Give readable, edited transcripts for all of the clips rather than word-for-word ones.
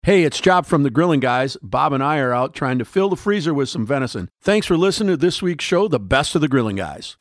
Hey, it's Job from the Grilling Guys. Bob and I are out trying to fill the freezer with some venison. Thanks for listening to this week's show, The Best of the Grilling Guys.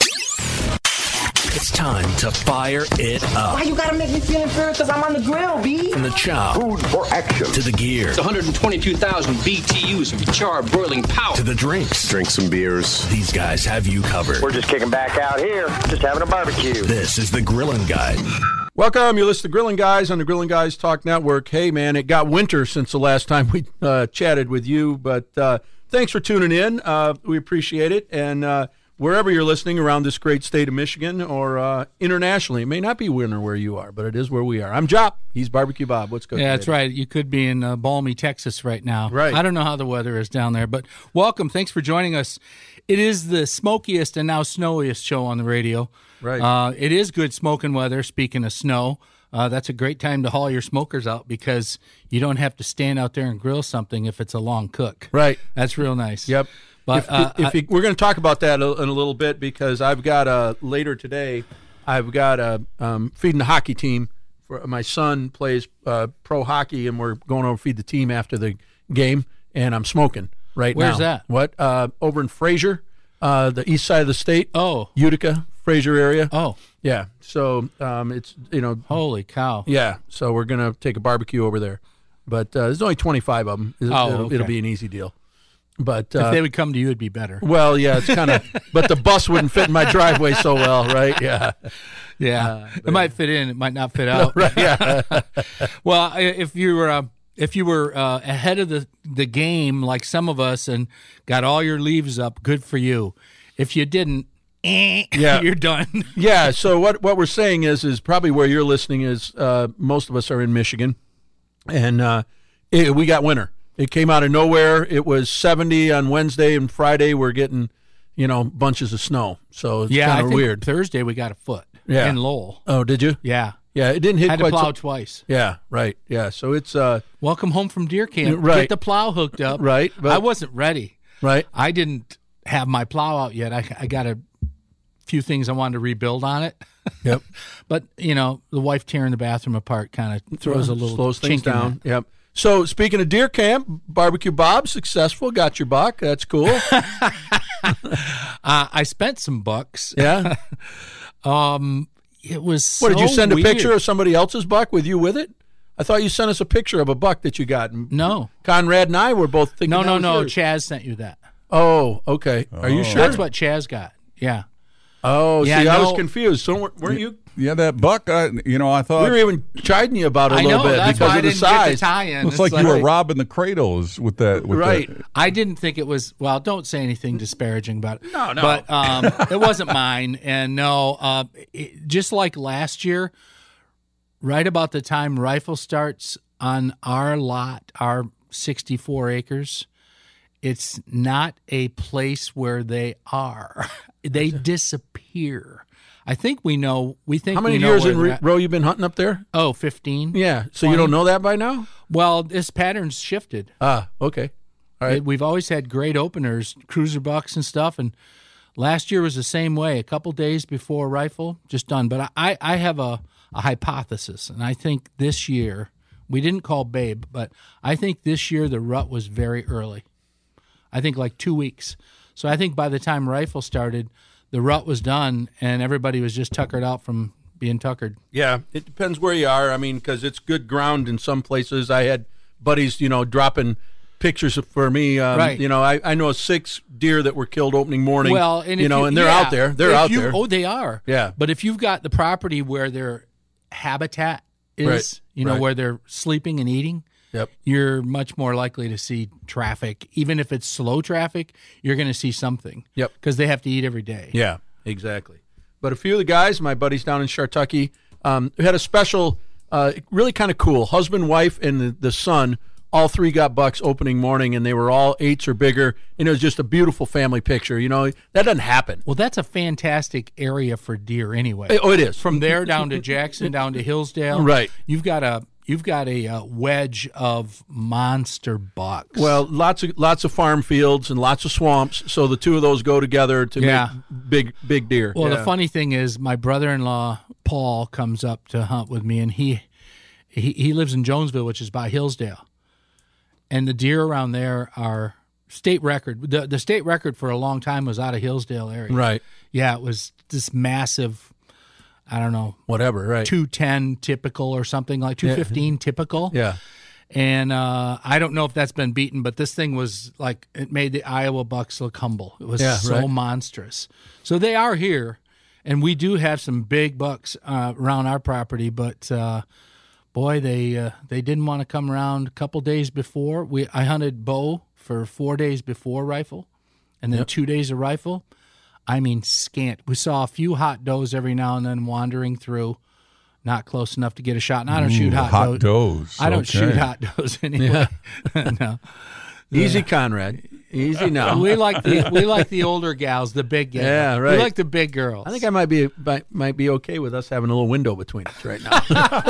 It's time to fire it up. Why you gotta make me feel inferior? Because I'm on the grill, B. From the chop. Food for action. To the gear. It's 122,000 BTUs of charred boiling power. To the drinks. Drink some beers. These guys have you covered. We're just kicking back out here, just having a barbecue. This is the Grilling Guy. Welcome. You listen to Grilling Guys on the Grilling Guys Talk Network. Hey, man, it got winter since the last time we chatted with you, but thanks for tuning in. We appreciate it. And wherever you're listening around this great state of Michigan or internationally, it may not be winter where you are, but it is where we are. I'm Jop. He's Barbecue Bob. What's good? Yeah, that's right. You could be in balmy Texas right now. Right. I don't know how the weather is down there, but welcome. Thanks for joining us. It is the smokiest and now snowiest show on the radio. Right. It is good smoking weather, speaking of snow. That's a great time to haul your smokers out because you don't have to stand out there and grill something if it's a long cook. Right. That's real nice. Yep. But we're going to talk about that in a little bit because I've got later today, I've got feeding the hockey team. My son plays pro hockey, and we're going over to feed the team after the game, and I'm smoking now. Where's that? What? Over in Fraser, the east side of the state. Oh. Utica, Fraser area. Oh. Yeah. So it's, Holy cow. Yeah. So we're going to take a barbecue over there. But there's only 25 of them. It'll be an easy deal. But if they would come to you, it'd be better. Well, yeah, it's kind of, but the bus wouldn't fit in my driveway so well, right? Yeah. Yeah. It might fit in. It might not fit out. Right, yeah. Well, if you were ahead of the game like some of us and got all your leaves up, good for you. If you didn't, you're done. Yeah, so what we're saying is probably where you're listening is most of us are in Michigan, and we got winter. It came out of nowhere. It was 70 on Wednesday, and Friday we're getting, bunches of snow. So it's kind of weird. Thursday we got a foot in Lowell. Oh, did you? Yeah. Yeah, it didn't hit Had quite to plow twice. Yeah, right. Yeah, so it's welcome home from deer camp. Right. Get the plow hooked up. Right. But, I wasn't ready. Right. I didn't have my plow out yet. I got a few things I wanted to rebuild on it. Yep. But, the wife tearing the bathroom apart kind of throws a little slows things chink in down. it. Yep. So speaking of deer camp, Barbecue Bob, successful, got your buck. That's cool. I spent some bucks. Yeah. It was What, did you send weird. a picture of somebody else's buck with you with it? I thought you sent us a picture of a buck that you got. No. Conrad and I were both thinking No. yours. Chaz sent you that. Oh, okay. Are you sure? That's what Chaz got. Yeah. Oh, Yeah, see, I was no. confused. So weren't you? Yeah, that buck, I thought... We were even chiding you about it a I little know. bit That's because why I of the didn't get the size. tie-in. It's like you were robbing the cradles with that. Right. I didn't think it was. Well, don't say anything disparaging about it. No. But it wasn't mine. And no, just like last year, right about the time rifle starts on our lot, our 64 acres, it's not a place where they are. They disappear. I think we know. We think. How many we know years where in they're at. row you been hunting up there? Oh, 15. Yeah. So 20. you don't know that by now? Well, this pattern's shifted. Okay. All right. We've always had great openers, cruiser bucks and stuff, and last year was the same way. A couple days before rifle, just done. But I have a hypothesis, and I think this year, we didn't call Babe, but I think this year the rut was very early. I think like 2 weeks. So I think by the time rifle started, the rut was done, and everybody was just tuckered out from being tuckered. Yeah, it depends where you are. I mean, because it's good ground in some places. I had buddies, dropping pictures for me. Right. I know 6 deer that were killed opening morning. Well, and and they're out there. They're out there. Oh, they are. Yeah. But if you've got the property where their habitat is, Right. where they're sleeping and eating, Yep. you're much more likely to see traffic. Even if it's slow traffic, you're going to see something. Yep. Because they have to eat every day. Yeah, exactly. But a few of the guys, my buddies down in Shartucky, had a special, really kind of cool, husband, wife, and the son, all 3 got bucks opening morning, and they were all 8s or bigger, and it was just a beautiful family picture. That doesn't happen. Well, that's a fantastic area for deer anyway. Oh, it is. From there down to Jackson, down to Hillsdale. Right. You've got a wedge of monster bucks. Well, lots of farm fields and lots of swamps, so the two of those go together to make big deer. Well, Yeah. the funny thing is, my brother-in-law Paul comes up to hunt with me, and he lives in Jonesville, which is by Hillsdale. and the deer around there are state record. The state record for a long time was out of Hillsdale area. Right. Yeah, it was this massive, I don't know, Whatever, right. 210 typical or something like 215 typical. Yeah. And I don't know if that's been beaten, but this thing was like, it made the Iowa bucks look humble. It was so monstrous. So they are here, and we do have some big bucks around our property, but boy, they didn't want to come around a couple days before. I hunted bow for 4 days before rifle, and then 2 days of rifle. I mean, scant. We saw a few hot does every now and then wandering through. Not close enough to get a shot. And I don't shoot hot does. I don't shoot hot does anyway. No. Easy, Conrad. Easy now. We like the older gals, the big gals. Yeah, right. We like the big girls. I think I might be okay with us having a little window between us right now.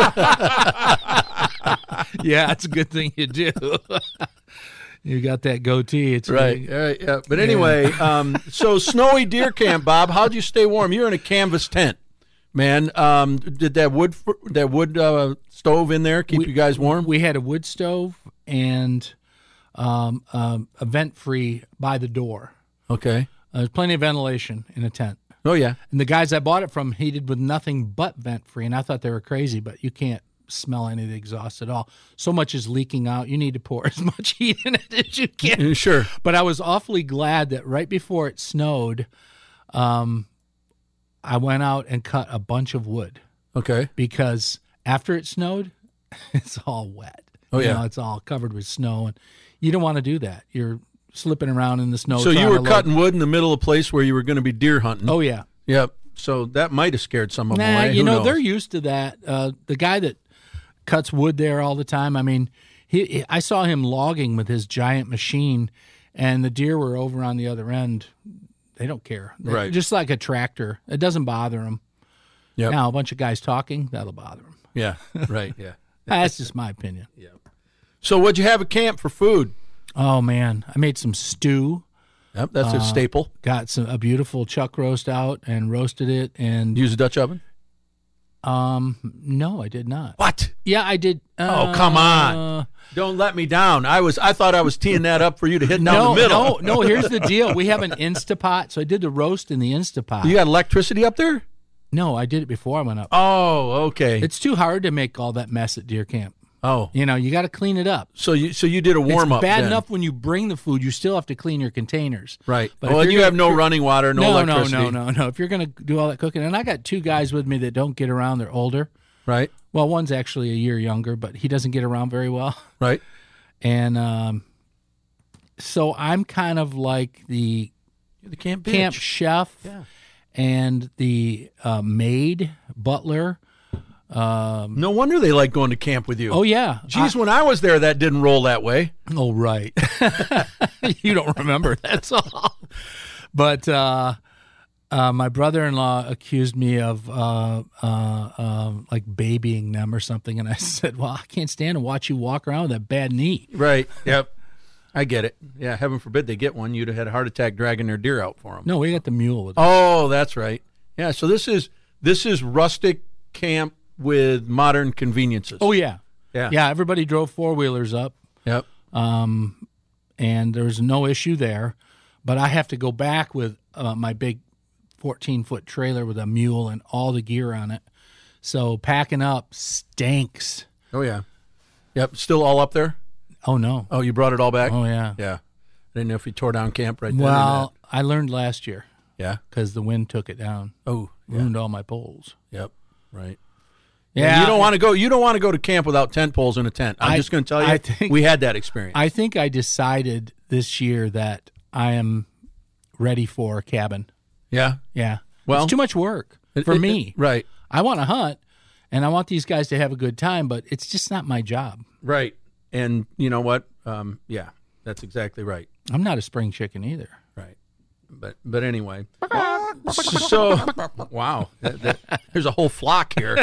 Yeah, that's a good thing you do. You got that goatee. It's right. really, All right. Yeah. But anyway, so snowy deer camp, Bob. How'd you stay warm? You're in a canvas tent. Man, did that wood stove in there keep you guys warm? We had a wood stove and a vent free by the door. Okay. There's plenty of ventilation in a tent. Oh yeah. And the guys I bought it from heated with nothing but vent free, and I thought they were crazy, but you can't smell any of the exhaust at all. So much is leaking out. You need to pour as much heat in it as you can. Sure. But I was awfully glad that right before it snowed, I went out and cut a bunch of wood. Okay. Because after it snowed, it's all wet. Oh, yeah. You know, it's all covered with snow, and you don't want to do that. You're slipping around in the snow. So you were cutting wood in the middle of a place where you were going to be deer hunting. Oh, yeah. Yep. So that might have scared some of them Nah, away. you Who know, knows? they're used to that. The guy that cuts wood there all the time, I mean, I saw him logging with his giant machine, and the deer were over on the other end. They don't care. Right. Just like a tractor. It doesn't bother them. Yep. Now, a bunch of guys talking, that'll bother them. Yeah. Right. Yeah. That's just my opinion. Yeah. So what'd you have at camp for food? Oh, man. I made some stew. Yep. That's a staple. Got a beautiful chuck roast out and roasted it. And Use a Dutch oven? no, I did not. What? Yeah, I did. Oh, come on. Don't let me down. I thought I was teeing that up for you to hit down the middle. No, here's the deal. We have an Instapot, so I did the roast in the Instapot. You got electricity up there? No, I did it before I went up. Oh, okay. It's too hard to make all that mess at deer camp. Oh. You know, you got to clean it up. So you did a warm up. It's bad then. enough when you bring the food, you still have to clean your containers. Right. But Well, if and you're you have gonna- no running water, no electricity. No. If you're going to do all that cooking, and I got two guys with me that don't get around, they're older. Right. Well, one's actually a year younger, but he doesn't get around very well. Right. And so I'm kind of like the The camp chef and the maid, butler. No wonder they like going to camp with you. Oh, yeah. Geez, when I was there, that didn't roll that way. Oh, right. You don't remember, that's all. But my brother-in-law accused me of like babying them or something, and I said, well, I can't stand to watch you walk around with that bad knee. Right. Yep. I get it. Yeah, heaven forbid they get one. You'd have had a heart attack dragging their deer out for them. No, we got the mule with us. Oh, that's right. Yeah, so this is rustic camp with modern conveniences. Oh, yeah. Yeah. Yeah, everybody drove four-wheelers up. Yep. And there's no issue there. But I have to go back with my big 14-foot trailer with a mule and all the gear on it. So packing up stinks. Oh, yeah. Yep. Still all up there? Oh, no. Oh, you brought it all back? Oh, yeah. Yeah. I didn't know if you tore down camp right then. Well, I learned last year yeah. because the wind took it down. Oh, Ruined all my poles. Yep. Right. Yeah. You don't want to go. You don't want to go to camp without tent poles in a tent. I'm just going to tell you. I think- we had that experience. I think I decided this year that I am ready for a cabin. yeah. Yeah. Well, it's too much work for me. Right. I want to hunt, and I want these guys to have a good time, but it's just not my job. Right. And you know what? Yeah, that's exactly right. I'm not a spring chicken either. Right. But anyway. So, wow. There's a whole flock here.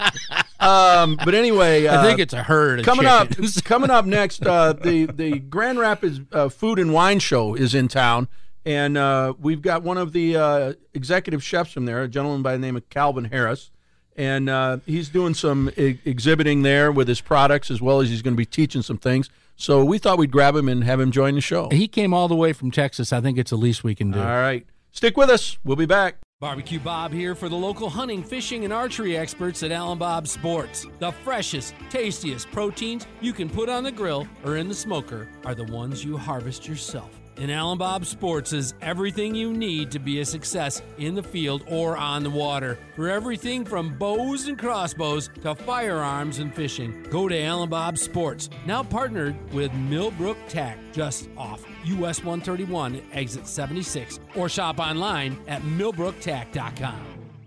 But anyway. I think it's a herd of Coming chickens. coming up next, the Grand Rapids Food and Wine Show is in town. And we've got one of the executive chefs from there, a gentleman by the name of Calvin Harris. And he's doing some exhibiting there with his products, as well as he's going to be teaching some things. So we thought we'd grab him and have him join the show. He came all the way from Texas. I think it's the least we can do. All right. Stick with us. We'll be back. Barbecue Bob here for the local hunting, fishing, and archery experts at Allen Bob Sports. The freshest, tastiest proteins you can put on the grill or in the smoker are the ones you harvest yourself. And Allen Bob Sports is everything you need to be a success in the field or on the water. For everything from bows and crossbows to firearms and fishing, go to Allen Bob Sports, now partnered with Millbrook Tack, just off US 131 at exit 76, or shop online at millbrooktack.com.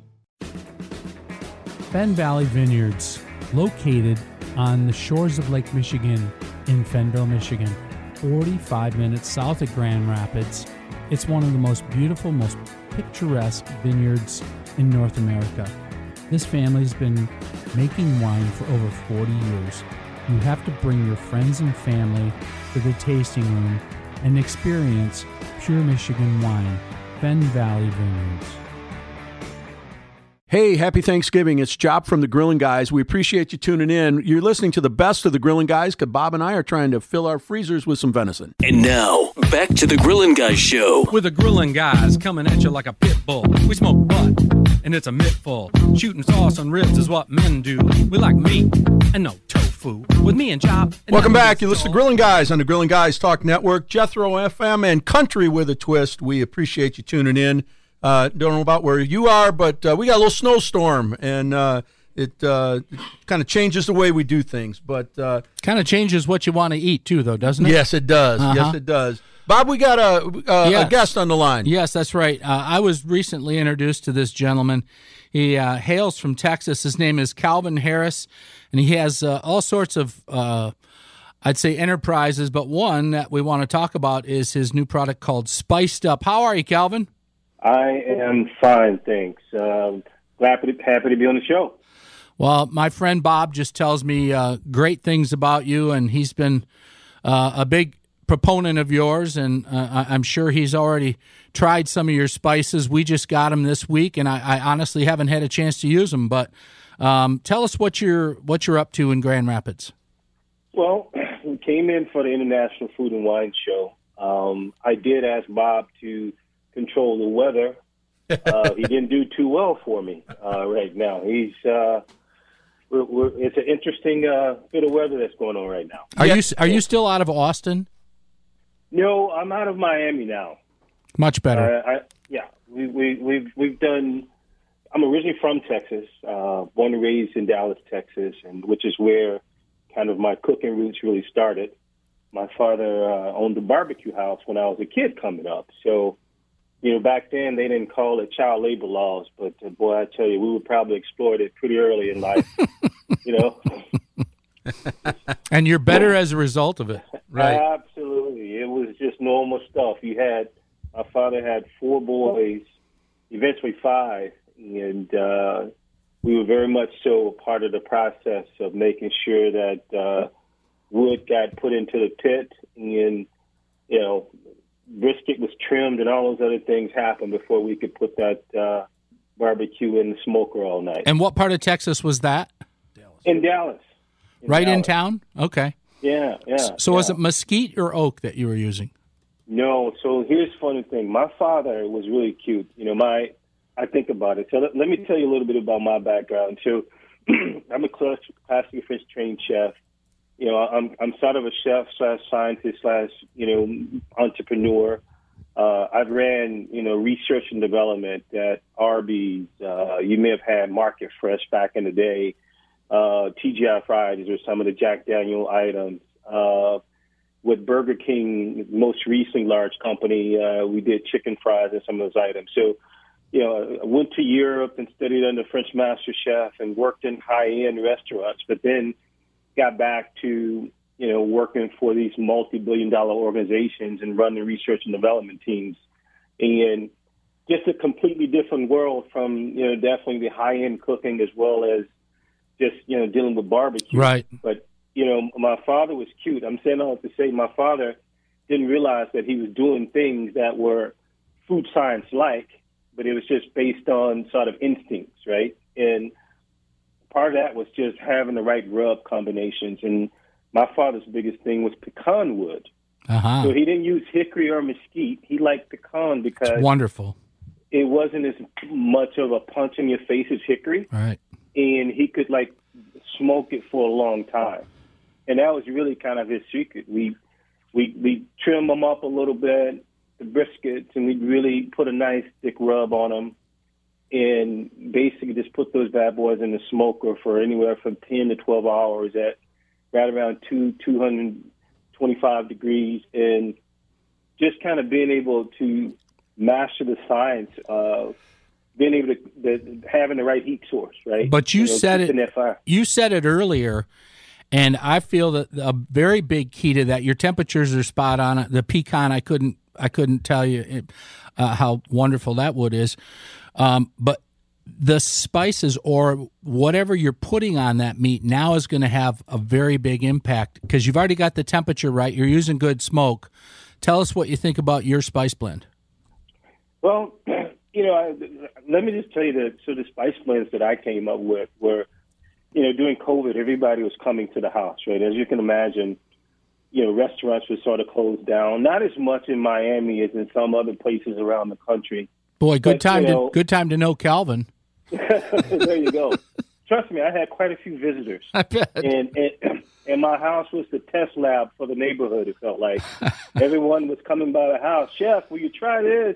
Fenn Valley Vineyards, located on the shores of Lake Michigan in Fennville, Michigan, 45 minutes south of Grand Rapids. It's one of the most beautiful, most picturesque vineyards in North America. This family's been making wine for over 40 years. You have to bring your friends and family to the tasting room and experience pure Michigan wine. Fenn Valley Vineyards. Hey, happy Thanksgiving. It's Job from the Grilling Guys. We appreciate you tuning in. You're listening to the best of the Grilling Guys because Bob and I are trying to fill our freezers with some venison. And now, back to the Grillin' Guys show. With the Grillin' Guys coming at you like a pit bull. We smoke butt, and it's a mittful. Shooting sauce on ribs is what men do. We like meat and no tofu. With me and Job. And Welcome back. You listen to Grilling Guys on the Grilling Guys Talk Network, Jethro FM, and Country with a Twist. We appreciate you tuning in. Don't know about where you are, but we got a little snowstorm, and it kind of changes the way we do things. But Kind of changes what you want to eat, too, though, doesn't it? yes, it does. Yes, it does. Bob, we got a guest on the line. Yes, that's right. I was recently introduced to this gentleman. He hails from Texas. His name is Calvin Harris, and he has all sorts of, I'd say, enterprises. But one that we want to talk about is his new product called Spiced Up. How are you, Calvin? I am fine, thanks. Happy to be on the show. Well, my friend Bob just tells me great things about you, and he's been a big proponent of yours, and I'm sure he's already tried some of your spices. We just got them this week, and I honestly haven't had a chance to use them. But tell us what you're up to in Grand Rapids. Well, we came in for the International Food and Wine Show. I did ask Bob to control the weather. He didn't do too well for me right now. He's it's an interesting bit of weather that's going on right now. Are you still out of Austin? No, I'm out of Miami now. Much better. We've done. I'm originally from Texas, born and raised in Dallas, Texas, and which is where kind of my cooking roots really started. My father owned a barbecue house when I was a kid coming up, so. You know, back then they didn't call it child labor laws, but boy, I tell you, we were probably exploited pretty early in life, you know. And you're better as a result of it, right? Absolutely. It was just normal stuff. My father had 4 boys, eventually 5, and we were very much so a part of the process of making sure that wood got put into the pit and, you know, brisket was trimmed and all those other things happened before we could put that barbecue in the smoker all night. And what part of Texas was that? In Dallas. In town? Okay. Yeah. So was it mesquite or oak that you were using? No. So here's the funny thing. My father was really cute. You know, I think about it. So let me tell you a little bit about my background. So I'm a classically French trained chef. You know, I'm sort of a chef / scientist / entrepreneur. I've ran, research and development at Arby's. You may have had Market Fresh back in the day. TGI Fridays are some of the Jack Daniel items. With Burger King, most recently large company, we did chicken fries and some of those items. So, I went to Europe and studied under French master chef and worked in high-end restaurants, but then got back to, working for these multi-billion-dollar organizations and running research and development teams. And just a completely different world from, definitely the high-end cooking as well as just, dealing with barbecue. Right. But, my father was cute. I'm saying all to say my father didn't realize that he was doing things that were food science-like, but it was just based on sort of instincts, right? And part of that was just having the right rub combinations. And my father's biggest thing was pecan wood. Uh-huh. So he didn't use hickory or mesquite. He liked pecan because It's wonderful. it wasn't as much of a punch in your face as hickory. Right. And he could like smoke it for a long time. And that was really kind of his secret. We trim them up a little bit, the briskets, and we'd really put a nice thick rub on them and basically just put those bad boys in the smoker for anywhere from 10 to 12 hours at right around 225 degrees, and just kind of being able to master the science of being able to having the right heat source, right? But you said keeping it. that fire. You said it earlier, and I feel that a very big key to that. Your temperatures are spot on. The pecan, I couldn't tell you how wonderful that wood is, but the spices or whatever you're putting on that meat now is going to have a very big impact because you've already got the temperature right. You're using good smoke. Tell us what you think about your spice blend. Well, let me just tell you that the spice blends that I came up with were, during COVID, everybody was coming to the house, right? As you can imagine, restaurants were sort of closed down. Not as much in Miami as in some other places around the country. Boy, good time to know Calvin. There you go. Trust me, I had quite a few visitors. I bet. And my house was the test lab for the neighborhood, it felt like. Everyone was coming by the house. Chef, will you try this?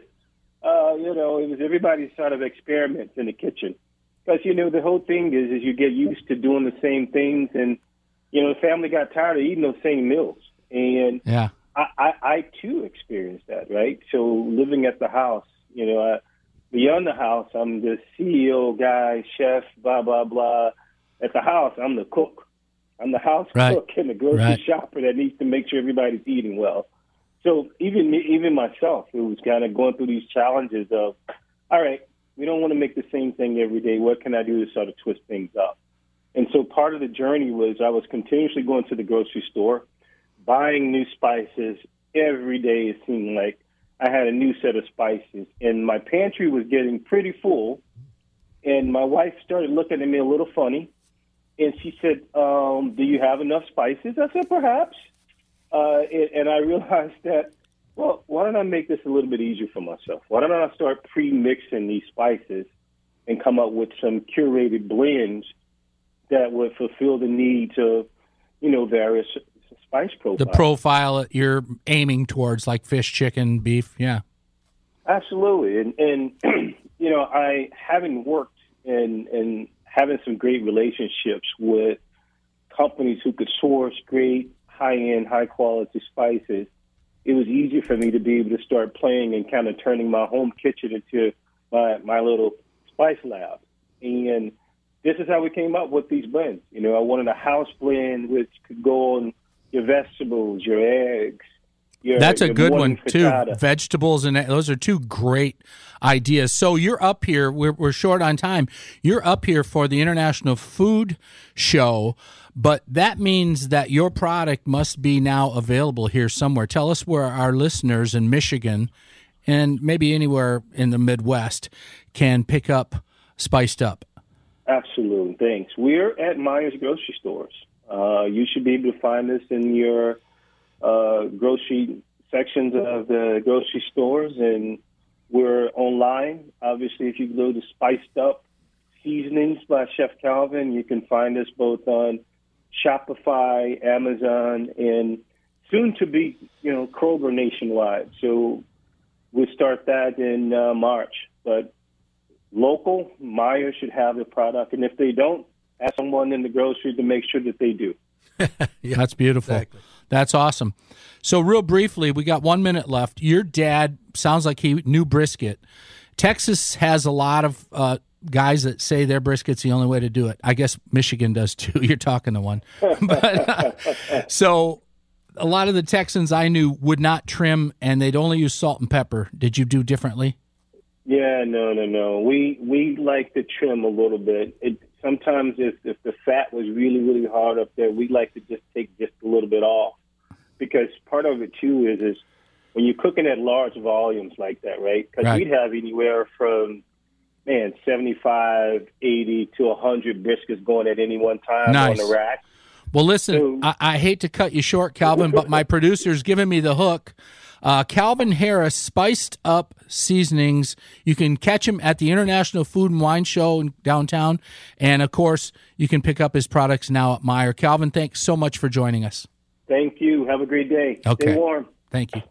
It was everybody's sort of experiments in the kitchen. Because, the whole thing is you get used to doing the same things, and, the family got tired of eating those same meals. And yeah. I too, experienced that, right? So living at the house, beyond the house, I'm the CEO guy, chef, blah, blah, blah. At the house, I'm the cook. I'm the house cook and the grocery shopper that needs to make sure everybody's eating well. So even myself, it was kind of going through these challenges of, all right, we don't want to make the same thing every day. What can I do to sort of twist things up? And so part of the journey was I was continuously going to the grocery store, buying new spices every day. It seemed like I had a new set of spices, and my pantry was getting pretty full. And my wife started looking at me a little funny, and she said, do you have enough spices? I said, perhaps. And I realized that, well, why don't I make this a little bit easier for myself? Why don't I start pre-mixing these spices and come up with some curated blends that would fulfill the needs of, various spice profiles. The profile that you're aiming towards, like fish, chicken, beef, yeah. Absolutely. And I, having worked and having some great relationships with companies who could source great, high-end, high-quality spices, it was easy for me to be able to start playing and kind of turning my home kitchen into my little spice lab. And this is how we came up with these blends. I wanted a house blend which could go on your vegetables, your eggs. That's a good one, frittata. too. Vegetables, and those are two great ideas. So you're up here. We're short on time. You're up here for the International Food Show, but that means that your product must be now available here somewhere. Tell us where our listeners in Michigan and maybe anywhere in the Midwest can pick up Spiced Up. Absolutely. Thanks. We're at Meijer's grocery stores. You should be able to find us in your grocery sections of the grocery stores, and we're online. Obviously, if you go to Spiced Up Seasonings by Chef Calvin, you can find us both on Shopify, Amazon, and soon to be, Kroger nationwide. So we'll start that in March. But local, Meijer should have the product, and if they don't, ask someone in the grocery to make sure that they do. Yeah, that's beautiful. Exactly. That's awesome. So real briefly, we got 1 minute left. Your dad sounds like he knew brisket. Texas has a lot of guys that say their brisket's the only way to do it. I guess Michigan does too. You're talking to one. But, so a lot of the Texans I knew would not trim, and they'd only use salt and pepper. Did you do differently? Yeah, no. We like to trim a little bit. Sometimes if the fat was really, really hard up there, we like to just take just a little bit off. Because part of it, too, is when you're cooking at large volumes like that, right? Because we'd have anywhere from, 75, 80 to 100 briskets going at any one time on the rack. Well, listen, I hate to cut you short, Calvin, but my producer's giving me the hook. Calvin Harris Spiced Up Seasonings. You can catch him at the International Food and Wine Show in downtown. And, of course, you can pick up his products now at Meijer. Calvin, thanks so much for joining us. Thank you. Have a great day. Okay. Stay warm. Thank you.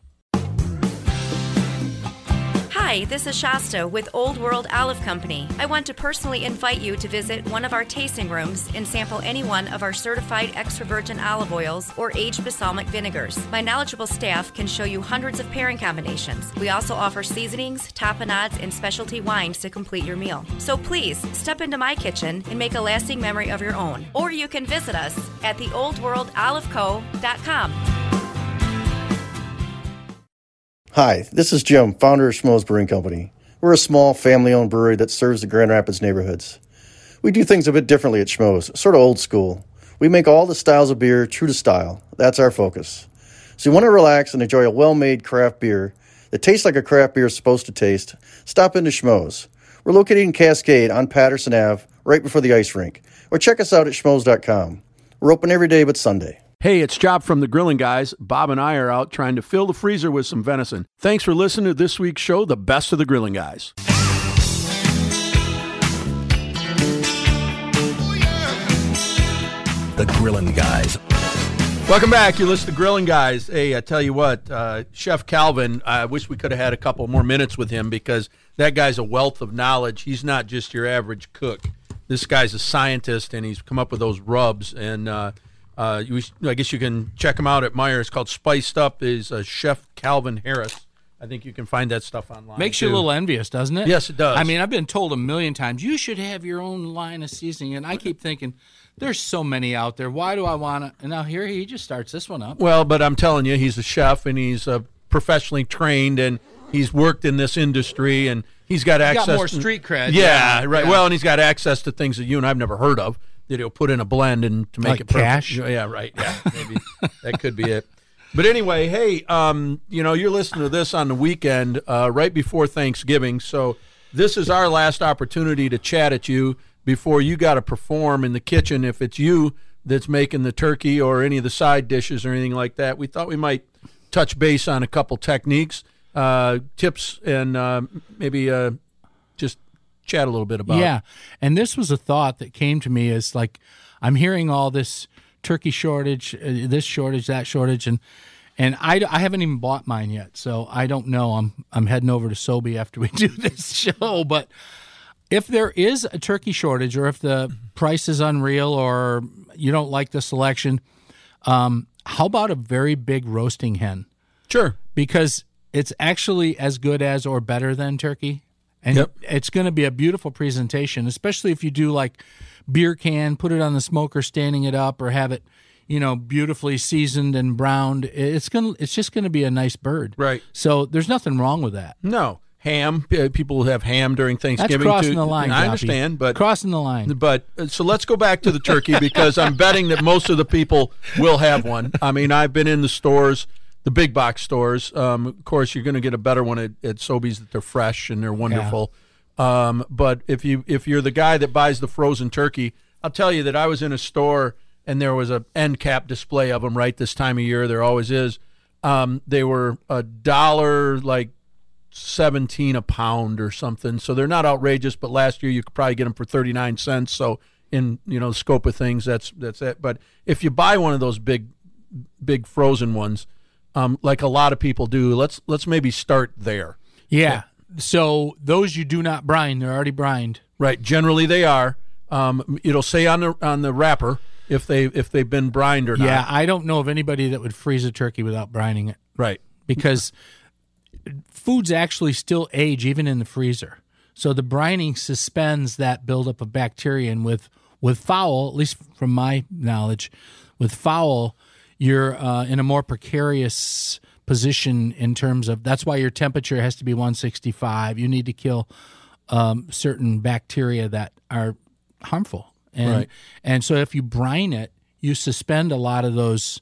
Hi, this is Shasta with Old World Olive Company. I want to personally invite you to visit one of our tasting rooms and sample any one of our certified extra virgin olive oils or aged balsamic vinegars. My knowledgeable staff can show you hundreds of pairing combinations. We also offer seasonings, tapenades, and specialty wines to complete your meal. So please, step into my kitchen and make a lasting memory of your own. Or you can visit us at theoldworldoliveco.com. Hi, this is Jim, founder of Schmoes Brewing Company. We're a small, family-owned brewery that serves the Grand Rapids neighborhoods. We do things a bit differently at Schmoes, sort of old school. We make all the styles of beer true to style. That's our focus. So you want to relax and enjoy a well-made craft beer that tastes like a craft beer is supposed to taste? Stop into Schmoes. We're located in Cascade on Patterson Ave, right before the ice rink. Or check us out at schmoes.com. We're open every day but Sunday. Hey, it's Chop from the Grilling Guys. Bob and I are out trying to fill the freezer with some venison. Thanks for listening to this week's show, The Best of the Grilling Guys. The Grilling Guys. Welcome back. You listen to Grilling Guys. Hey, I tell you what, Chef Calvin, I wish we could have had a couple more minutes with him because that guy's a wealth of knowledge. He's not just your average cook. This guy's a scientist, and he's come up with those rubs, and I guess you can check him out at Meijer. It's called Spiced Up. Is Chef Calvin Harris. I think you can find that stuff online. Makes you a little envious, doesn't it? Yes, it does. I mean, I've been told a million times, you should have your own line of seasoning. And I keep thinking, there's so many out there. Why do I want to? And now here he just starts this one up. Well, but I'm telling you, he's a chef, and he's professionally trained, and he's worked in this industry, and he's got access. Got more street cred. Yeah, right. Yeah. Well, and he's got access to things that you and I've never heard of. That he'll put in a blend and to make like it perfect. Cash? Yeah, right. Yeah, maybe that could be it. But anyway, hey, you're listening to this on the weekend, right before Thanksgiving. So this is our last opportunity to chat at you before you got to perform in the kitchen. If it's you that's making the turkey or any of the side dishes or anything like that, we thought we might touch base on a couple techniques, tips, and maybe just chat a little bit about. Yeah, and this was a thought that came to me as like I'm hearing all this turkey shortage, this shortage, that shortage, and I haven't even bought mine yet, so I don't know. I'm heading over to Sobe after we do this show, but if there is a turkey shortage or if the price is unreal or you don't like the selection, how about a very big roasting hen? Sure. Because it's actually as good as or better than turkey. And it's going to be a beautiful presentation, especially if you do like beer can, put it on the smoker, standing it up, or have it, beautifully seasoned and browned. It's just going to be a nice bird. Right. So there's nothing wrong with that. No. Ham. People have ham during Thanksgiving. That's crossing the line. I understand, but crossing the line. But so let's go back to the turkey because I'm betting that most of the people will have one. I mean, I've been in the stores. The big box stores, of course, you're going to get a better one at Sobeys that they're fresh and they're wonderful. Yeah. But if you're the guy that buys the frozen turkey, I'll tell you that I was in a store and there was a end cap display of them right this time of year. There always is. They were $1, like 17 a pound or something. So they're not outrageous. But last year you could probably get them for 39 cents. So in the scope of things, that's it. But if you buy one of those big frozen ones. Like a lot of people do. Let's maybe start there. Yeah. So those you do not brine; they're already brined. Right. Generally, they are. It'll say on the wrapper if they've been brined or not. Yeah, I don't know of anybody that would freeze a turkey without brining it. Right. Because foods actually still age even in the freezer. So the brining suspends that buildup of bacteria, and with fowl, at least from my knowledge, with fowl. You're in a more precarious position in terms of that's why your temperature has to be 165. You need to kill certain bacteria that are harmful. And so if you brine it, you suspend a lot of those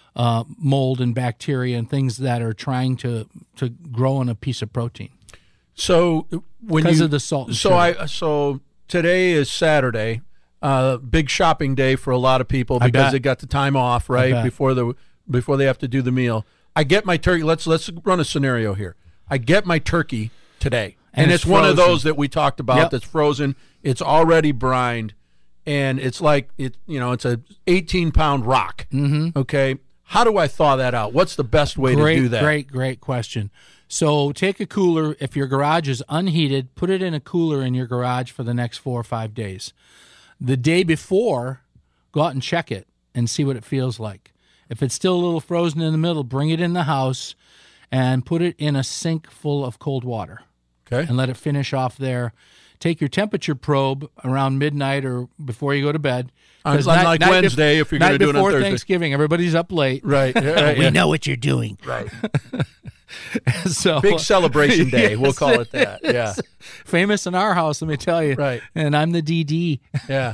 mold and bacteria and things that are trying to grow in a piece of protein. So because of the salt and sugar. So today is Saturday. big shopping day for a lot of people because they got the time off right before they have to do the meal. I get my turkey. Let's run a scenario here. I get my turkey today, and it's one of those that we talked about that's frozen. It's already brined, and it's like it's a 18-pound rock. Mm-hmm. Okay, how do I thaw that out? What's the best way to do that? Great question. So take a cooler. If your garage is unheated, put it in a cooler in your garage for the next 4 or 5 days. The day before, go out and check it and see what it feels like. If it's still a little frozen in the middle, bring it in the house and put it in a sink full of cold water. Okay. And let it finish off there. Take your temperature probe around midnight or before you go to bed. Unlike Wednesday, if you're going to do it on Thursday. Before Thanksgiving, everybody's up late. Right. We know what you're doing. Right. So big celebration day, we'll call it that. Yeah. Famous in our house, let me tell you. Right. And I'm the DD. Yeah.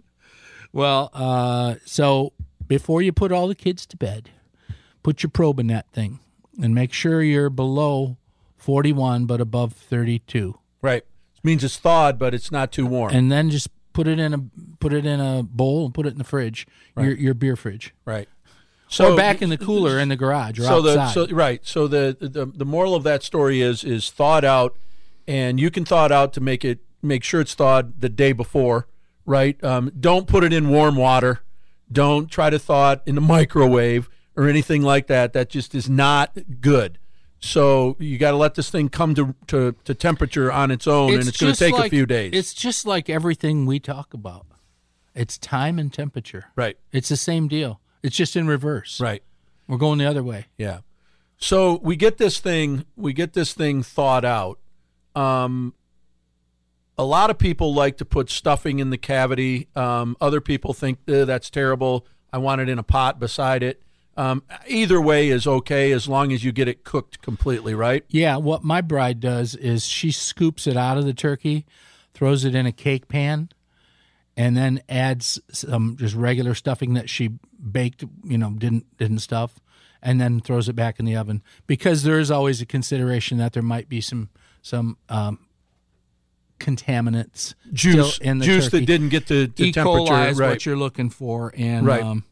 Well, so before you put all the kids to bed, put your probe in that thing and make sure you're below 41 but above 32. Right. It means it's thawed, but it's not too warm. And then just put it in a bowl and put it in the fridge, your beer fridge. Right. So back in the cooler in the garage or outside. So the moral of that story is thaw it out, and you can thaw it out to make sure it's thawed the day before, right? Don't put it in warm water. Don't try to thaw it in the microwave or anything like that. That just is not good. So you got to let this thing come to temperature on its own, and it's going to take a few days. It's just like everything we talk about. It's time and temperature. Right. It's the same deal. It's just in reverse. Right. We're going the other way. Yeah. So we get this thing thawed out. A lot of people like to put stuffing in the cavity. Other people think that's terrible. I want it in a pot beside it. Either way is okay as long as you get it cooked completely, right? Yeah. What my bride does is she scoops it out of the turkey, throws it in a cake pan, and then adds some just regular stuffing that she baked, didn't stuff, and then throws it back in the oven, because there is always a consideration that there might be some contaminants, juice still in the juice turkey. That didn't get to E. temperature. coli is right. what you're looking for, and right.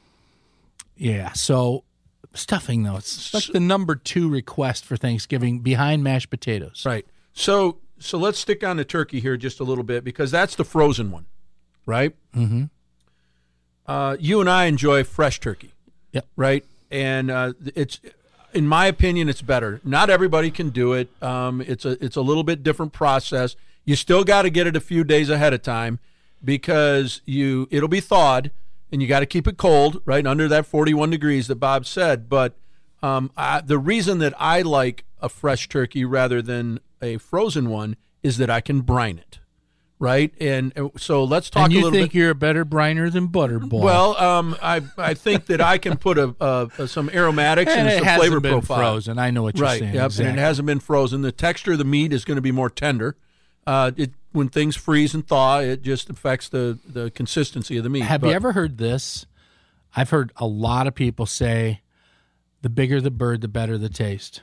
So stuffing though, it's like the number 2 request for Thanksgiving behind mashed potatoes. Right. So let's stick on the turkey here just a little bit, because that's the frozen one, right? Mm-hmm. You and I enjoy fresh turkey. Yep. Right? And it's, in my opinion, it's better. Not everybody can do it. It's a little bit different process. You still got to get it a few days ahead of time, because it'll be thawed, and you got to keep it cold, right, under that 41 degrees that Bob said. But the reason that I like a fresh turkey rather than a frozen one is that I can brine it. Right, and so let's talk a little bit. And you think you're a better briner than Butterball? Well, I think that I can put some aromatics and some flavor profile. It hasn't been frozen. I know what you're saying. Yep, exactly. and it hasn't been frozen. The texture of the meat is going to be more tender. When things freeze and thaw, it just affects the consistency of the meat. Have you ever heard this? I've heard a lot of people say, the bigger the bird, the better the taste.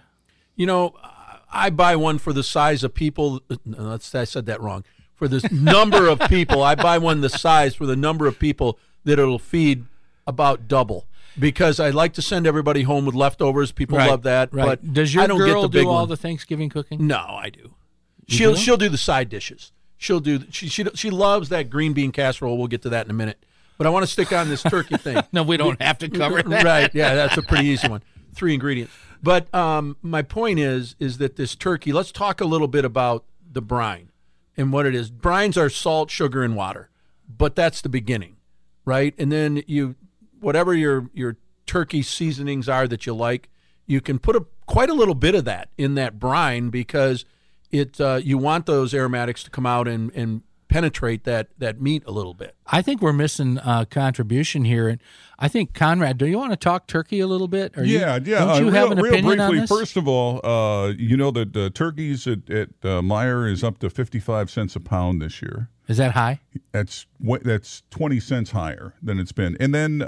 I buy one for the size of people. I said that wrong. For the number of people, I buy one the size for the number of people that it'll feed about double, because I like to send everybody home with leftovers. People love that. Right. But does your I don't girl get the big do all one. the Thanksgiving cooking? No, I do. She'll do the side dishes. She'll do. She loves that green bean casserole. We'll get to that in a minute. But I want to stick on this turkey thing. No, we don't have to cover that. Right? Yeah, that's a pretty easy one. 3 ingredients. But my point is that this turkey. Let's talk a little bit about the brine. And what it is. Brines are salt, sugar, and water, but that's the beginning, right? And then whatever your turkey seasonings are that you like, you can put quite a little bit of that in that brine, because you want those aromatics to come out and penetrate that meat a little bit. I think we're missing a contribution here. And I think, Conrad, do you want to talk turkey a little bit? Don't you have an opinion briefly, on this? First of all, that turkeys at Meijer is up to 55 cents a pound this year. Is that high? That's 20 cents higher than it's been. And then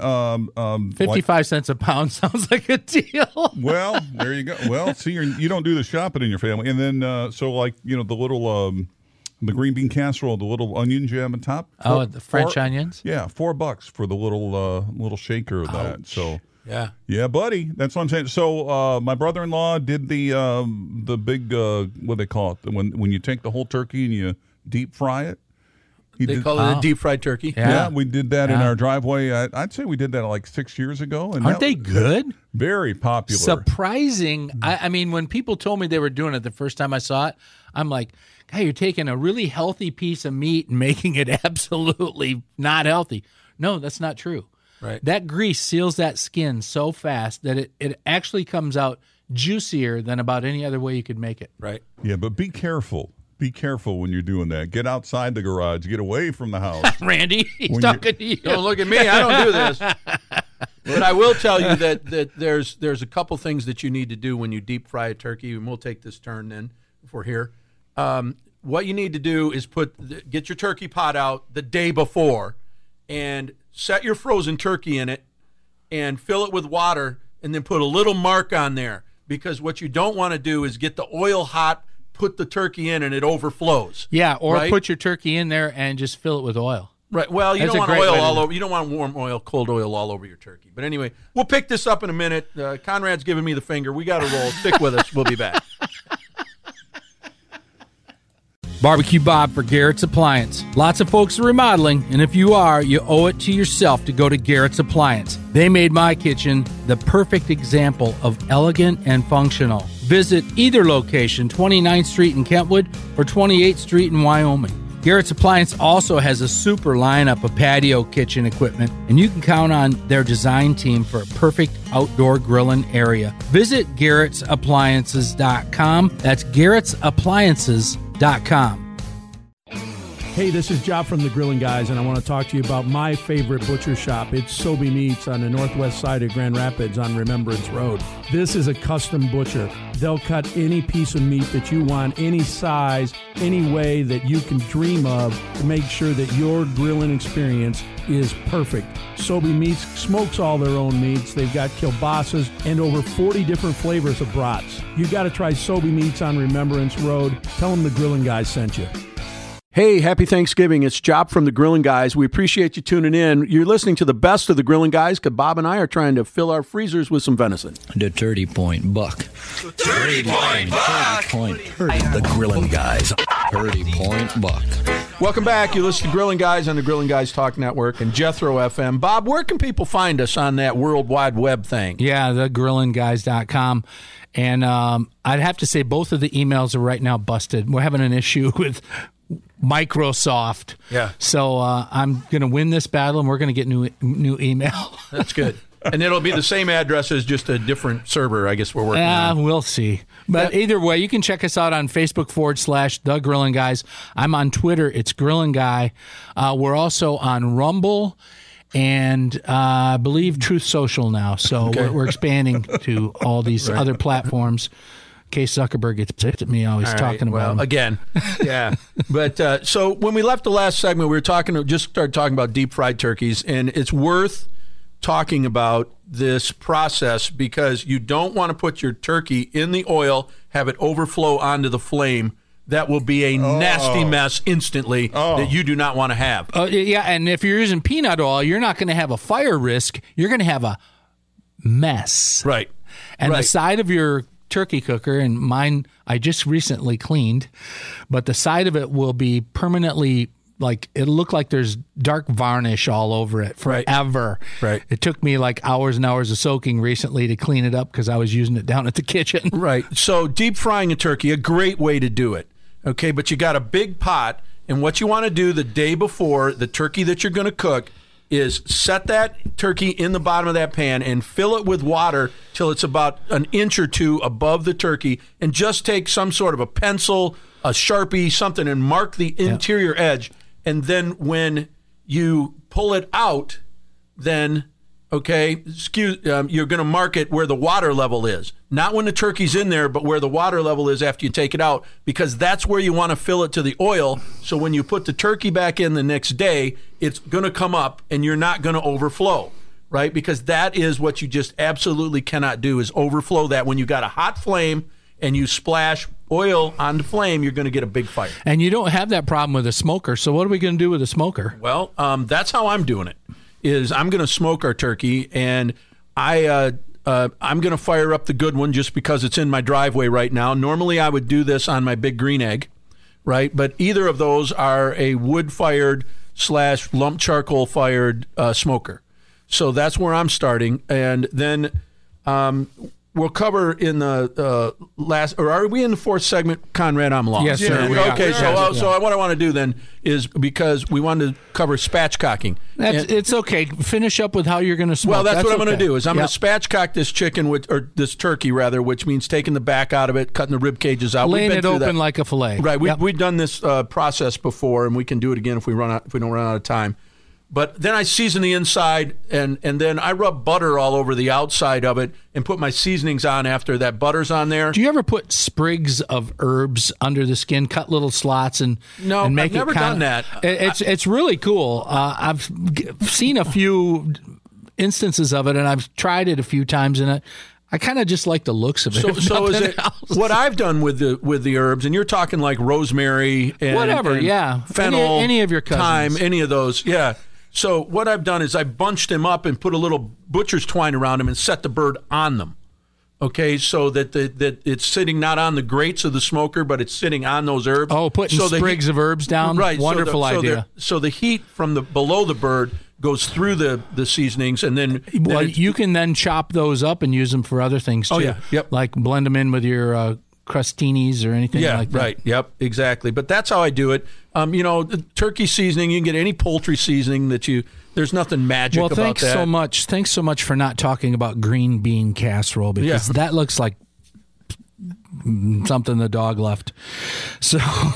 55 cents a pound sounds like a deal. Well, there you go. Well, see, you don't do the shopping in your family. And then the little The green bean casserole, the little onions you have on top. Oh, the French onions? Yeah, $4 for the little shaker of that. So yeah, buddy. That's what I'm saying. So my brother-in-law did the big what do they call it when you take the whole turkey and you deep fry it. They call it a deep fried turkey. Yeah, we did that in our driveway. I'd say we did that like 6 years ago. And aren't they good? Very popular. Surprising. I mean, when people told me they were doing it the first time I saw it, I'm like, hey, you're taking a really healthy piece of meat and making it absolutely not healthy. No, that's not true. Right. That grease seals that skin so fast that it actually comes out juicier than about any other way you could make it. Right. Yeah, but be careful. Be careful when you're doing that. Get outside the garage. Get away from the house. Randy, he's talking to you. Don't look at me. I don't do this. But I will tell you that there's a couple things that you need to do when you deep fry a turkey, and we'll take this turn then if we're here. What you need to do is get your turkey pot out the day before and set your frozen turkey in it and fill it with water and then put a little mark on there, because what you don't want to do is get the oil hot, put the turkey in, and it overflows. Yeah, or right? Put your turkey in there and just fill it with oil. Right. Well, you don't want oil all over. You don't want warm oil, cold oil all over your turkey. But anyway, we'll pick this up in a minute. Conrad's giving me the finger. We got to roll. Stick with us. We'll be back. Barbecue Bob for Garrett's Appliance. Lots of folks are remodeling, and if you are, you owe it to yourself to go to Garrett's Appliance. They made my kitchen the perfect example of elegant and functional. Visit either location, 29th Street in Kentwood or 28th Street in Wyoming. Garrett's Appliance also has a super lineup of patio kitchen equipment, and you can count on their design team for a perfect outdoor grilling area. Visit Garrett'sAppliances.com. That's Garrett'sAppliances.com. Hey, this is Job from the Grilling Guys, and I want to talk to you about my favorite butcher shop. It's Sobey Meats on the northwest side of Grand Rapids on Remembrance Road. This is a custom butcher. They'll cut any piece of meat that you want, any size, any way that you can dream of to make sure that your grilling experience is perfect. Sobey Meats smokes all their own meats. They've got kielbasa's and over 40 different flavors of brats. You got to try Sobey Meats on Remembrance Road. Tell them the Grilling Guys sent you. Hey, happy Thanksgiving. It's Job from the Grilling Guys. We appreciate you tuning in. You're listening to the best of the Grilling Guys because Bob and I are trying to fill our freezers with some venison. The 30-point buck. 30-point buck. 30-point. The Grilling Guys. 30-point buck. Welcome back. You listen to Grilling Guys on the Grilling Guys Talk Network and Jethro FM. Bob, where can people find us on that World Wide Web thing? Yeah, thegrillinguys.com. And I'd have to say both of the emails are right now busted. We're having an issue with Microsoft. Yeah. So I'm going to win this battle, and we're going to get new email. That's good. And it'll be the same address as just a different server, I guess we're working on. We'll see. But either way, you can check us out on Facebook /The Grilling Guys. I'm on Twitter. It's Grilling Guy. We're also on Rumble and I believe Truth Social now. So we're expanding to all these other platforms. Case Zuckerberg gets pissed at me always talking about them. Again, yeah. But so when we left the last segment, we were started talking about deep fried turkeys, and it's worth talking about this process because you don't want to put your turkey in the oil, have it overflow onto the flame. That will be a nasty mess instantly that you do not want to have. Yeah, and if you're using peanut oil, you're not going to have a fire risk. You're going to have a mess. Right. And the side of your turkey cooker, and mine I just recently cleaned, but the side of it will be permanently, like, it'll look like there's dark varnish all over it forever. Right. It took me like hours and hours of soaking recently to clean it up because I was using it down at the kitchen. Right. So deep frying a turkey, a great way to do it. Okay, but you got a big pot, and what you want to do the day before the turkey that you're going to cook is set that turkey in the bottom of that pan and fill it with water till it's about an inch or two above the turkey, and just take some sort of a pencil, a Sharpie, something, and mark the interior edge. And then when you pull it out, then, you're going to mark it where the water level is. Not when the turkey's in there, but where the water level is after you take it out, because that's where you want to fill it to the oil. So when you put the turkey back in the next day, it's going to come up and you're not going to overflow, right? Because that is what you just absolutely cannot do, is overflow that when you got a hot flame and you splash oil on the flame, you're going to get a big fire. And you don't have that problem with a smoker. So what are we going to do with a smoker? Well, that's how I'm doing it. Is I'm going to smoke our turkey, and I'm going to fire up the good one just because it's in my driveway right now. Normally, I would do this on my big green egg, right? But either of those are a wood-fired / lump charcoal-fired smoker. So that's where I'm starting. And then we'll cover in the last, or are we in the fourth segment, Conrad? I'm lost. Yes, sir. Okay, so what I want to do then is, because we wanted to cover spatchcocking. It's okay. Finish up with how you're going to smoke. Well, that's what I'm going to do. Is I'm going to spatchcock this chicken, or this turkey rather, which means taking the back out of it, cutting the rib cages out, laying it open like a fillet. Right. We've done this process before, and we can do it again if we don't run out of time. But then I season the inside, and then I rub butter all over the outside of it and put my seasonings on after that butter's on there. Do you ever put sprigs of herbs under the skin, cut little slots, and make I've never done that. It's really cool. I've seen a few instances of it, and I've tried it a few times, and I kind of just like the looks of it. So is it what I've done with the herbs, and you're talking like rosemary and whatever, and fennel, any of your cousins. thyme, any of those, yeah. So what I've done is I bunched them up and put a little butcher's twine around them and set the bird on them. Okay, so that that it's sitting not on the grates of the smoker, but it's sitting on those herbs. Oh, putting sprigs of herbs down. Right, wonderful idea. So the heat from below the bird goes through the seasonings, and then you can then chop those up and use them for other things too. Oh yeah, yep. Like blend them in with your crostinis or anything like that. Right. Yep. Exactly. But that's how I do it. The turkey seasoning, you can get any poultry seasoning there's nothing magic about that. Well, thanks so much for not talking about green bean casserole, because that looks like something the dog left. So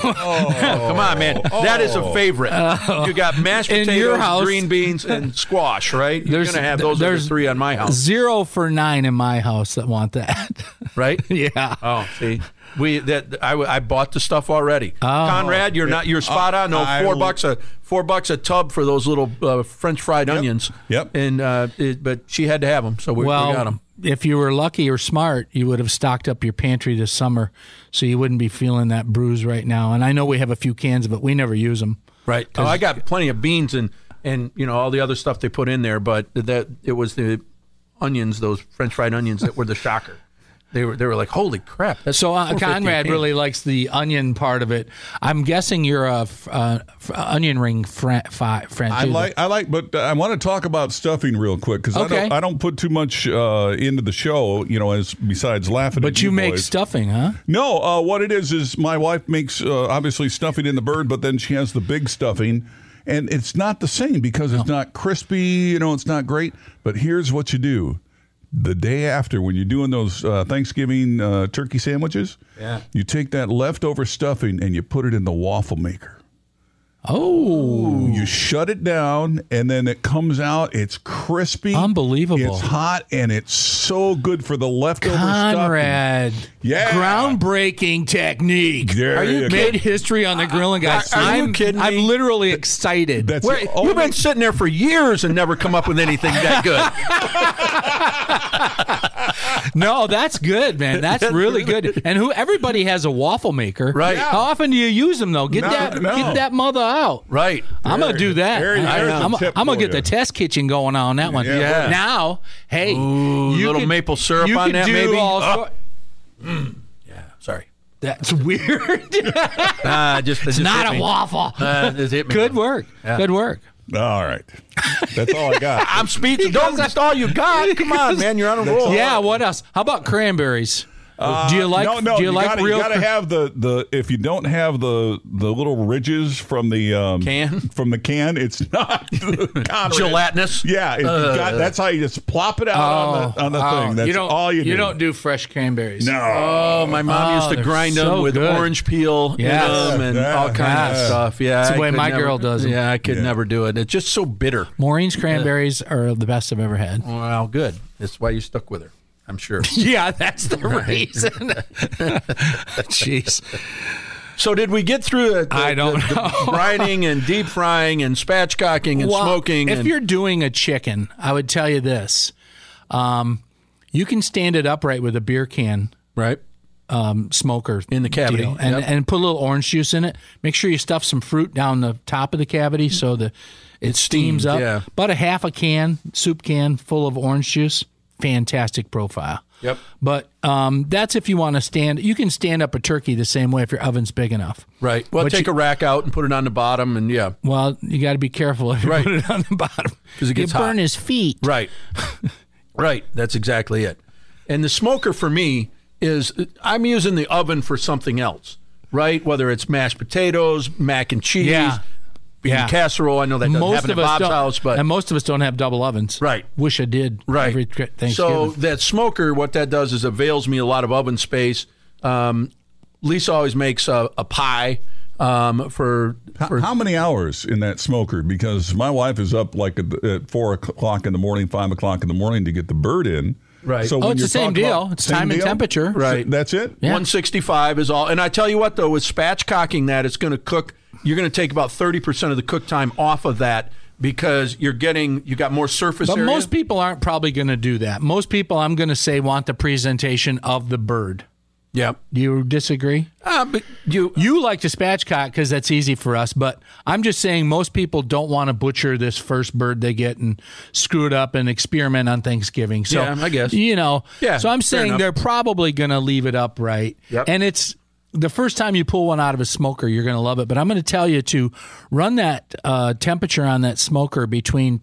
come on, man. That is a favorite. You got mashed potatoes, in your house, green beans, and squash, right? You're going to have those. There's 3 on my house. 0 for 9 in my house that want that. Right? Yeah. Oh, see. I bought the stuff already. Conrad, you're spot on. No, $4 a tub for those little French fried onions. Yep. And but she had to have them, so we got them. If you were lucky or smart, you would have stocked up your pantry this summer, so you wouldn't be feeling that bruise right now. And I know we have a few cans, but we never use them. Right. Oh, I got plenty of beans and all the other stuff they put in there, but it was the onions, those French fried onions, that were the shocker. They were like, holy crap. So Conrad really likes the onion part of it. I'm guessing you're a onion ring friend. But I want to talk about stuffing real quick, because I don't put too much into the show, as besides laughing. But at you make boys. Stuffing, huh? No, what it is my wife makes obviously stuffing in the bird, but then she has the big stuffing. And it's not the same because it's not crispy, it's not great. But here's what you do. The day after, when you're doing those Thanksgiving turkey sandwiches, you take that leftover stuffing and you put it in the waffle maker. Oh. You shut it down, and then it comes out. It's crispy. Unbelievable. It's hot, and it's so good for the leftover Conrad. stuffing. Yeah. Groundbreaking technique. There you made history on the Grilling Guys. Are you kidding me? I'm literally excited. You've been sitting there for years and never come up with anything that good. No, that's good, man. That's really good. And everybody has a waffle maker. Right. How often do you use them, though? Get that mother out. Right. I'm going to do that. I'm going to get the test kitchen going on that one. Yeah. Now, hey. You little maple syrup on that, maybe? Yeah, sorry. That's weird. It's not a waffle. Good work. Yeah. Good work. All right. That's all I got. I'm speechless. That's all you got. Come on, man. You're on a roll. Yeah, what else? How about cranberries? Do you like? No. Do you like real? You got to have the. If you don't have the little ridges from the can, it's not gelatinous. Yeah, that's how you just plop it out on the thing. That's all you do. You don't do fresh cranberries. No. Oh, my mom used to grind them with orange peel in them and all kinds of stuff. Yeah, that's the way my girl does them. Yeah, I could never do it. It's just so bitter. Maureen's cranberries are the best I've ever had. Well, good. That's why you stuck with her, I'm sure. Yeah, that's the reason. Jeez. So did we get through I don't know. The grinding and deep frying and spatchcocking and smoking? If you're doing a chicken, I would tell you this. You can stand it upright with a beer can. Right. smoker in the cavity, deal. And put a little orange juice in it. Make sure you stuff some fruit down the top of the cavity so that it steams up. Yeah. About a half a soup can full of orange juice. Fantastic profile. Yep. But that's if you want to stand. You can stand up a turkey the same way if your oven's big enough. Right. Well, take a rack out and put it on the bottom, and yeah. Well, you got to be careful if you put it on the bottom because it gets hot. You burn hot. his feet. Right. Right. That's exactly it. And the smoker for me is I'm using the oven for something else, right? Whether it's mashed potatoes, mac and cheese, bean casserole. I know that doesn't happen at Bob's house, but and most of us don't have double ovens. Right. Wish I did. Right. Every Thanksgiving. So that smoker, what that does is avails me a lot of oven space. Lisa always makes a pie. For how many hours in that smoker? Because my wife is up like at 4 o'clock in the morning, 5 o'clock in the morning to get the bird in. Right. So it's the same deal. It's time and temperature. Right. So that's it. Yeah. 165 is all. And I tell you what, though, with spatchcocking that, it's going to cook. You're going to take about 30% of the cook time off of that because you got more surface area. But most people aren't probably going to do that. Most people, I'm going to say, want the presentation of the bird. Yeah. Do you disagree? But you like to spatchcock because that's easy for us, but I'm just saying most people don't want to butcher this first bird they get and screw it up and experiment on Thanksgiving. So, yeah, I guess. So I'm saying they're probably going to leave it upright. Yep. And it's the first time you pull one out of a smoker, you're going to love it. But I'm going to tell you to run that temperature on that smoker between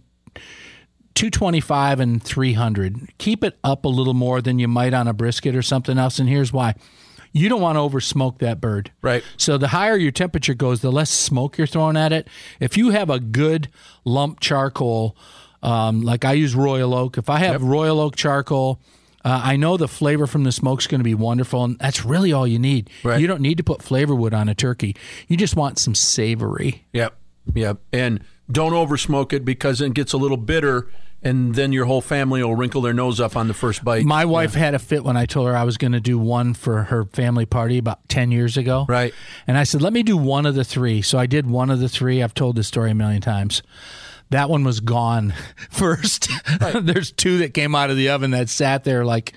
225 and 300. Keep it up a little more than you might on a brisket or something else, and here's why. You don't want to over smoke that bird. Right. So the higher your temperature goes, the less smoke you're throwing at it. If you have a good lump charcoal, like I use Royal Oak, if I have Royal Oak charcoal, I know the flavor from the smoke's going to be wonderful, and that's really all you need. Right. You don't need to put flavor wood on a turkey. You just want some savory. Yep. And don't over smoke it because it gets a little bitter, and then your whole family will wrinkle their nose up on the first bite. My wife had a fit when I told her I was going to do one for her family party about 10 years ago. Right. And I said, let me do one of the three. So I did one of the three. I've told this story a million times. That one was gone first. Right. There's two that came out of the oven that sat there like,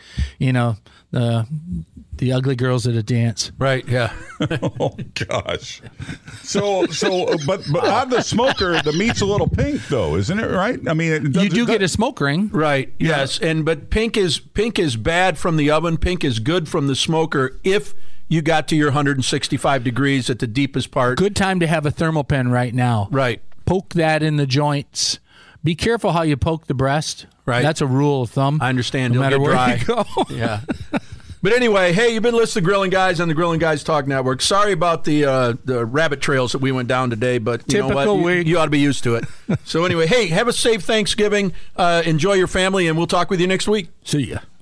the ugly girls at a dance. Right, yeah. Oh, gosh. So, but out of the smoker, the meat's a little pink, though, isn't it, right? I mean, you do get a smoke ring. Right, yes. But pink is bad from the oven. Pink is good from the smoker if you got to your 165 degrees at the deepest part. Good time to have a thermal pen right now. Right. Poke that in the joints. Be careful how you poke the breast. Right. That's a rule of thumb. I understand. No matter get where dry. you go. Yeah. But anyway, hey, you've been listening to Grilling Guys on the Grilling Guys Talk Network. Sorry about the rabbit trails that we went down today, but you know what? You ought to be used to it. So anyway, hey, have a safe Thanksgiving. Enjoy your family, and we'll talk with you next week. See ya.